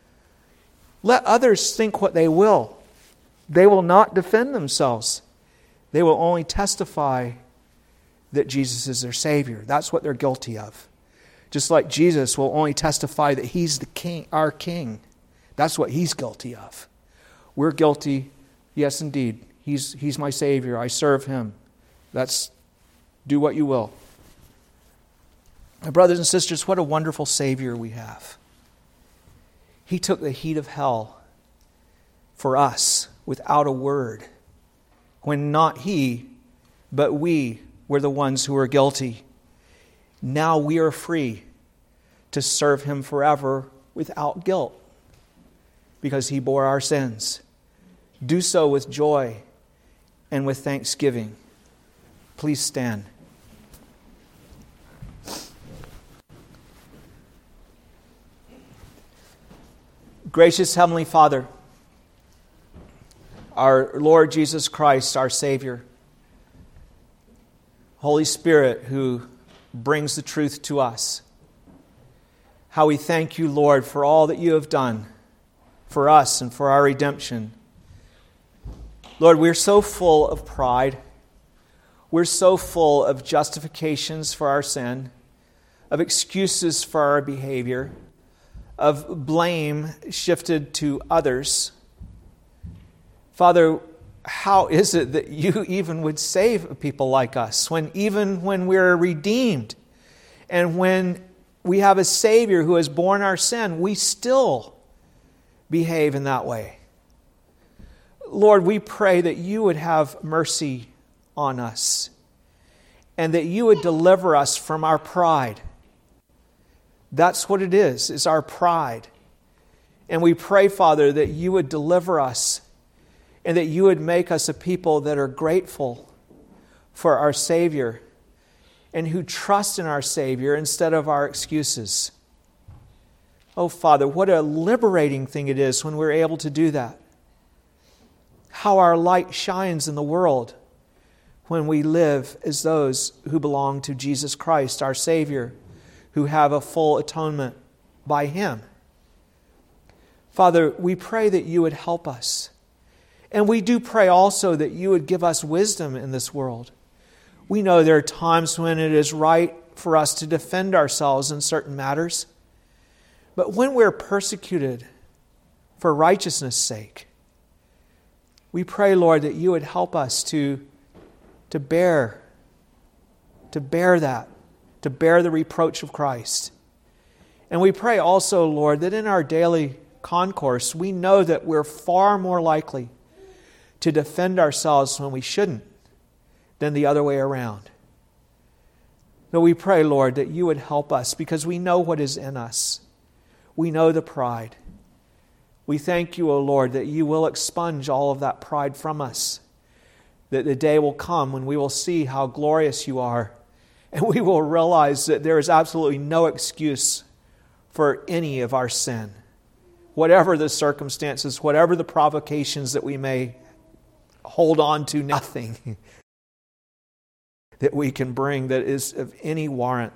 Let others think what they will. They will not defend themselves. They will only testify that Jesus is their Savior. That's what they're guilty of. Just like Jesus will only testify that He's the King, our King. That's what He's guilty of. We're guilty, yes indeed. He's, he's my Savior. I serve Him. That's, do what you will. My brothers and sisters, what a wonderful Savior we have. He took the heat of hell for us without a word, when not He, but we were the ones who were guilty. Now we are free to serve Him forever without guilt because He bore our sins. Do so with joy and with thanksgiving. Please stand. Gracious Heavenly Father, our Lord Jesus Christ, our Savior, Holy Spirit who brings the truth to us, how we thank You, Lord, for all that You have done for us and for our redemption. Lord, we're so full of pride. We're so full of justifications for our sin, of excuses for our behavior, of blame shifted to others. Father, how is it that you even would save people like us when even when we're redeemed and when we have a Savior who has borne our sin, we still behave in that way? Lord, we pray that you would have mercy on us and that you would deliver us from our pride. That's what it is, is our pride. And we pray, Father, that you would deliver us and that you would make us a people that are grateful for our Savior and who trust in our Savior instead of our excuses. Oh, Father, what a liberating thing it is when we're able to do that. How our light shines in the world when we live as those who belong to Jesus Christ, our Savior, who have a full atonement by Him. Father, we pray that you would help us. And we do pray also that you would give us wisdom in this world. We know there are times when it is right for us to defend ourselves in certain matters. But when we're persecuted for righteousness' sake, we pray, Lord, that you would help us to, to bear, to bear that, to bear the reproach of Christ. And we pray also, Lord, that in our daily concourse, we know that we're far more likely to defend ourselves when we shouldn't than the other way around. But we pray, Lord, that you would help us because we know what is in us. We know the pride. We thank you, O Lord, that you will expunge all of that pride from us. That the day will come when we will see how glorious you are. And we will realize that there is absolutely no excuse for any of our sin. Whatever the circumstances, whatever the provocations that we may hold on to, nothing that we can bring that is of any warrant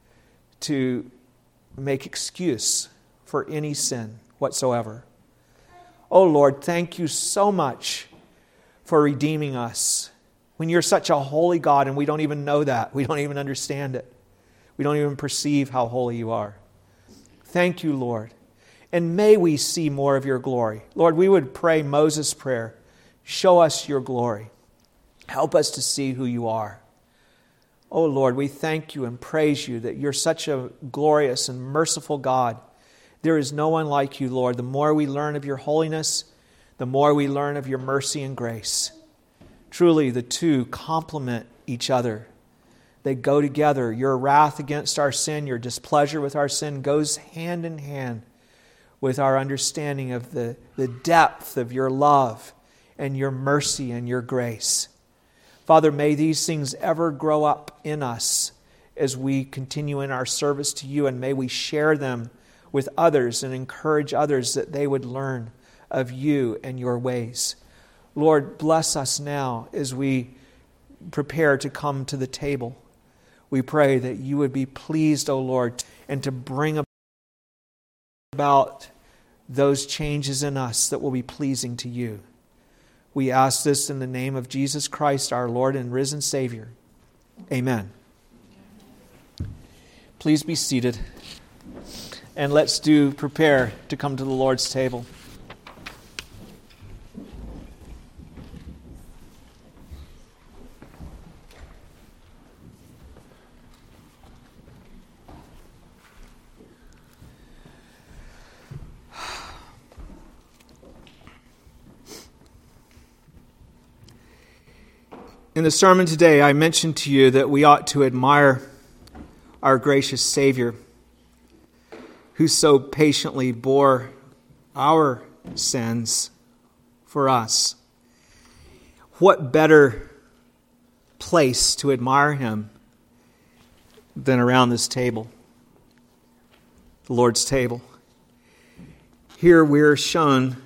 to make excuse for any sin whatsoever. Oh Lord, thank you so much for redeeming us. When you're such a holy God and we don't even know that, we don't even understand it. We don't even perceive how holy you are. Thank you, Lord. And may we see more of your glory. Lord, we would pray Moses' prayer. Show us your glory. Help us to see who you are. Oh Lord, we thank you and praise you that you're such a glorious and merciful God. There is no one like you, Lord. The more we learn of your holiness, the more we learn of your mercy and grace. Truly, the two complement each other. They go together. Your wrath against our sin, your displeasure with our sin goes hand in hand with our understanding of the, the depth of your love and your mercy and your grace. Father, may these things ever grow up in us as we continue in our service to you, and may we share them with others and encourage others that they would learn of you and your ways. Lord, bless us now as we prepare to come to the table. We pray that you would be pleased, O Lord, and to bring about those changes in us that will be pleasing to you. We ask this in the name of Jesus Christ, our Lord and risen Savior. Amen. Please be seated. And let's do prepare to come to the Lord's table. In the sermon today, I mentioned to you that we ought to admire our gracious Savior, who so patiently bore our sins for us. What better place to admire him than around this table, the Lord's table? Here we're shown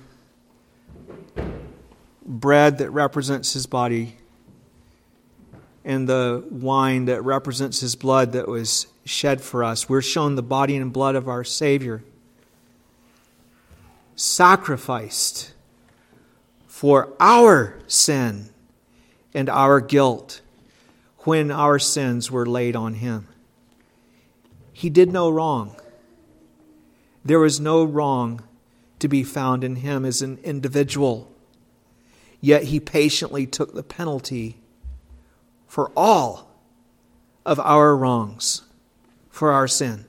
bread that represents his body and the wine that represents his blood that was shed for us. We're shown the body and blood of our Savior, sacrificed for our sin and our guilt when our sins were laid on him. He did no wrong. There was no wrong to be found in him as an individual. Yet he patiently took the penalty for all of our wrongs, for our sin.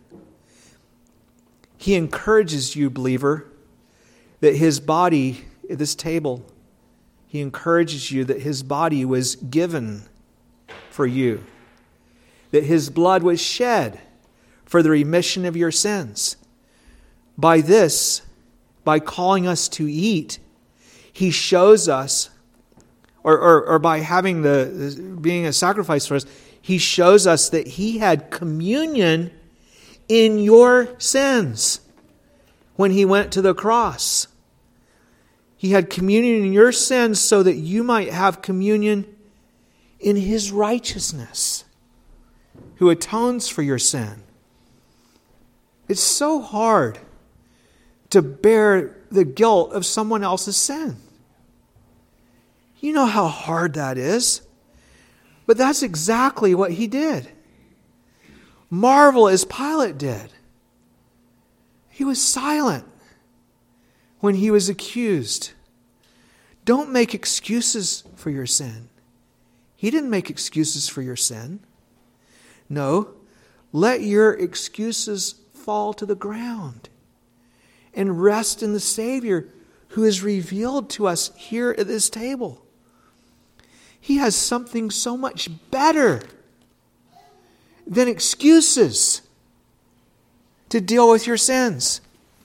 He encourages you, believer, that his body at this table, he encourages you that his body was given for you, that his blood was shed for the remission of your sins. By this, by calling us to eat, he shows us, or, or, or by having the being a sacrifice for us, he shows us that he had communion in your sins when he went to the cross. He had communion in your sins so that you might have communion in his righteousness, who atones for your sin. It's so hard to bear the guilt of someone else's sin. You know how hard that is. But that's exactly what he did. Marvel as Pilate did. He was silent when he was accused. Don't make excuses for your sin. He didn't make excuses for your sin. No, let your excuses fall to the ground and rest in the Savior who is revealed to us here at this table. He has something so much better than excuses to deal with your sins.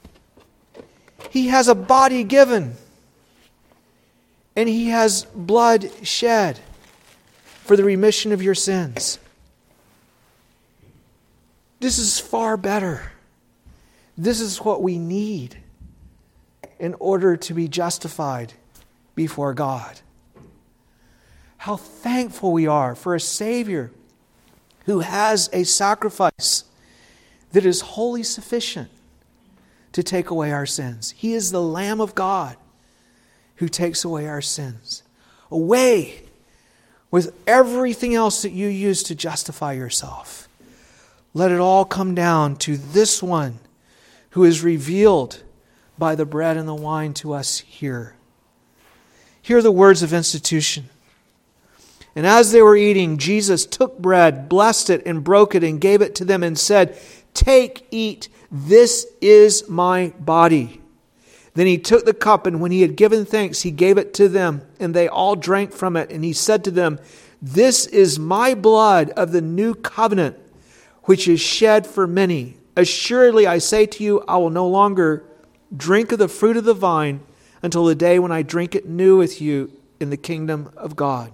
He has a body given, and he has blood shed for the remission of your sins. This is far better. This is what we need in order to be justified before God. How thankful we are for a Savior who has a sacrifice that is wholly sufficient to take away our sins. He is the Lamb of God who takes away our sins. Away with everything else that you use to justify yourself. Let it all come down to this one who is revealed by the bread and the wine to us here. Hear the words of institution. And as they were eating, Jesus took bread, blessed it, and broke it, and gave it to them, and said, "Take, eat, this is my body." Then he took the cup, and when he had given thanks, he gave it to them, and they all drank from it. And he said to them, "This is my blood of the new covenant, which is shed for many. Assuredly, I say to you, I will no longer drink of the fruit of the vine until the day when I drink it new with you in the kingdom of God."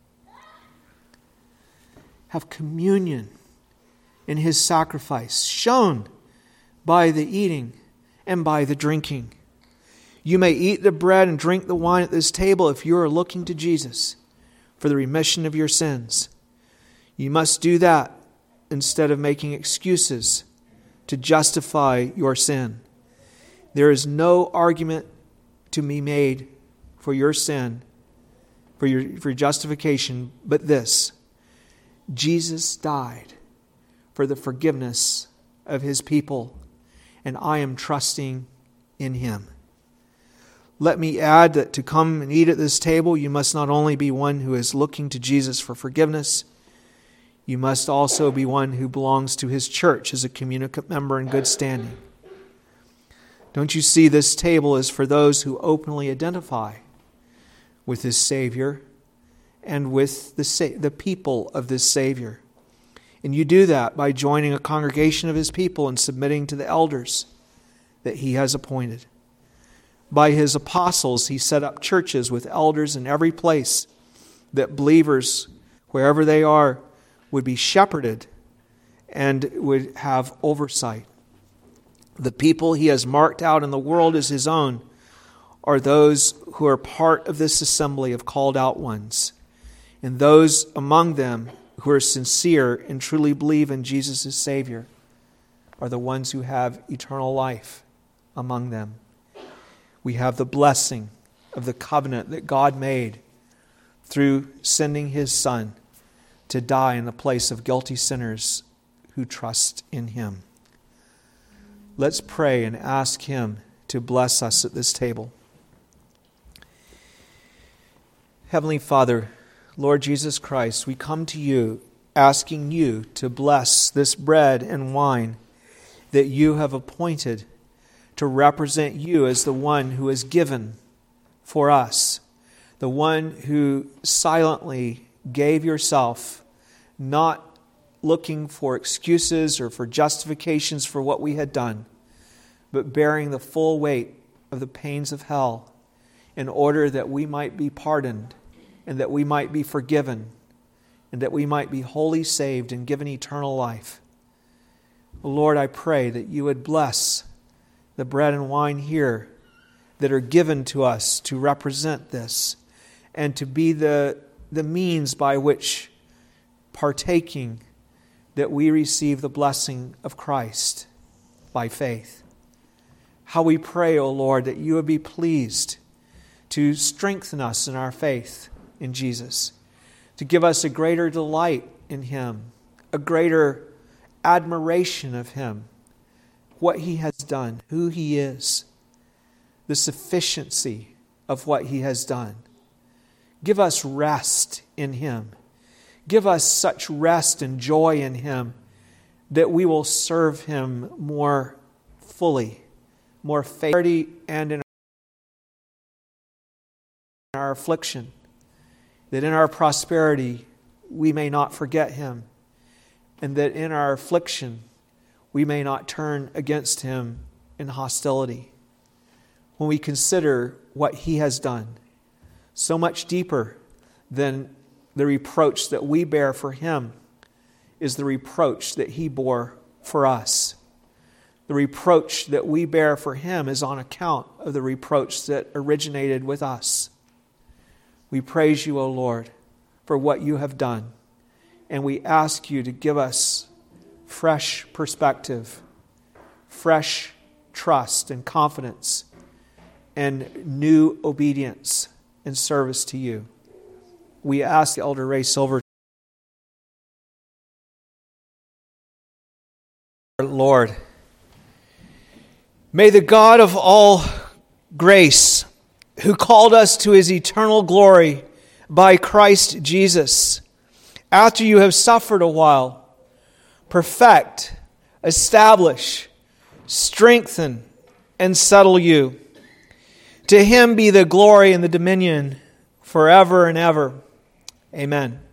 Have communion in his sacrifice, shown by the eating and by the drinking. You may eat the bread and drink the wine at this table if you are looking to Jesus for the remission of your sins. You must do that instead of making excuses to justify your sin. There is no argument to be made for your sin, for your, for your justification, but this: Jesus died for the forgiveness of his people, and I am trusting in him. Let me add that to come and eat at this table, you must not only be one who is looking to Jesus for forgiveness, you must also be one who belongs to his church as a communicant member in good standing. Don't you see this table is for those who openly identify with his Savior and with the sa- the people of this Savior. And you do that by joining a congregation of his people and submitting to the elders that he has appointed. By his apostles, he set up churches with elders in every place that believers, wherever they are, would be shepherded and would have oversight. The people he has marked out in the world as his own are those who are part of this assembly of called out ones. And those among them who are sincere and truly believe in Jesus as Savior are the ones who have eternal life among them. We have the blessing of the covenant that God made through sending his Son to die in the place of guilty sinners who trust in him. Let's pray and ask Him to bless us at this table. Heavenly Father, Lord Jesus Christ, we come to You asking You to bless this bread and wine that You have appointed to represent You as the one who is given for us, the one who silently gave Yourself, not looking for excuses or for justifications for what we had done, but bearing the full weight of the pains of hell in order that we might be pardoned and that we might be forgiven and that we might be wholly saved and given eternal life. Lord, I pray that You would bless the bread and wine here that are given to us to represent this and to be the, the means by which, partaking, that we receive the blessing of Christ by faith. How we pray, O Lord, that You would be pleased to strengthen us in our faith in Jesus, to give us a greater delight in Him, a greater admiration of Him, what He has done, who He is, the sufficiency of what He has done. Give us rest in Him. Give us such rest and joy in Him that we will serve Him more fully, more faithfully, and in our affliction, that in our prosperity we may not forget Him, and that in our affliction we may not turn against Him in hostility. When we consider what He has done, so much deeper than the reproach that we bear for Him is the reproach that He bore for us. The reproach that we bear for Him is on account of the reproach that originated with us. We praise You, O Lord, for what You have done, and we ask You to give us fresh perspective, fresh trust and confidence, and new obedience and service to You. We ask Elder Ray Silver, Lord, may the God of all grace, who called us to His eternal glory by Christ Jesus, after You have suffered a while, perfect, establish, strengthen, and settle you. To Him be the glory and the dominion forever and ever. Amen.